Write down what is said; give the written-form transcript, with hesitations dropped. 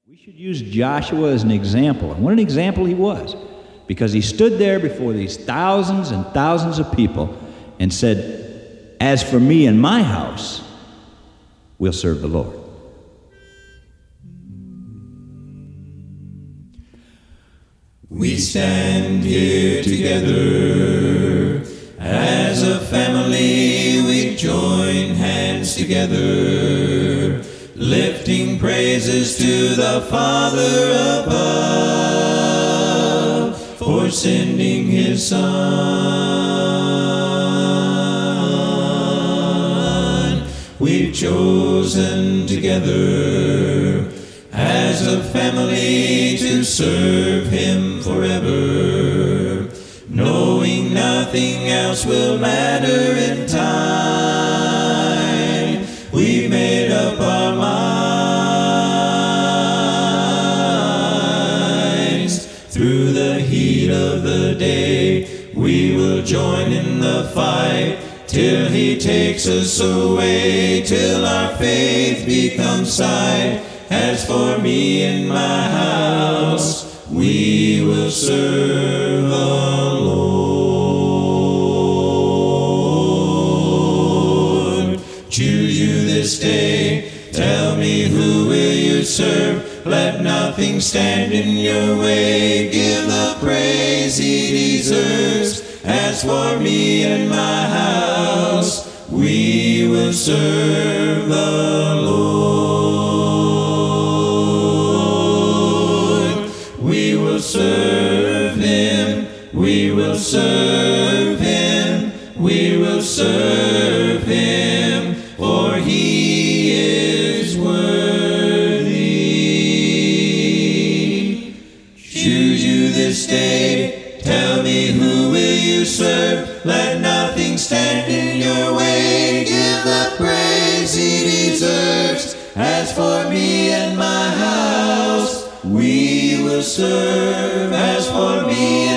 We should use Joshua as an example. And what an example he was. Because he stood there before these thousands and thousands of people and said, "As for me and my house, we'll serve the Lord." We stand here together as a family. We join hands together, lifting praises to the Father above for sending his Son. We've chosen together as a family to serve him forever, knowing nothing else will matter in time. We made up our minds. Through the heat of the day, we will join in the fight till he takes us away, till our faith becomes sight. As for me and my house, we will serve the Lord. Choose you this day, tell me who will you serve. Let nothing stand in your way, give the praise he deserves. As for me and my house, we will serve the Lord. We will serve him, we will serve him, we will serve him, for he is worthy. Choose you this day, tell me who will you serve. Let nothing stand in your way, give the praise he deserves. As for me and my house, we will serve. As for me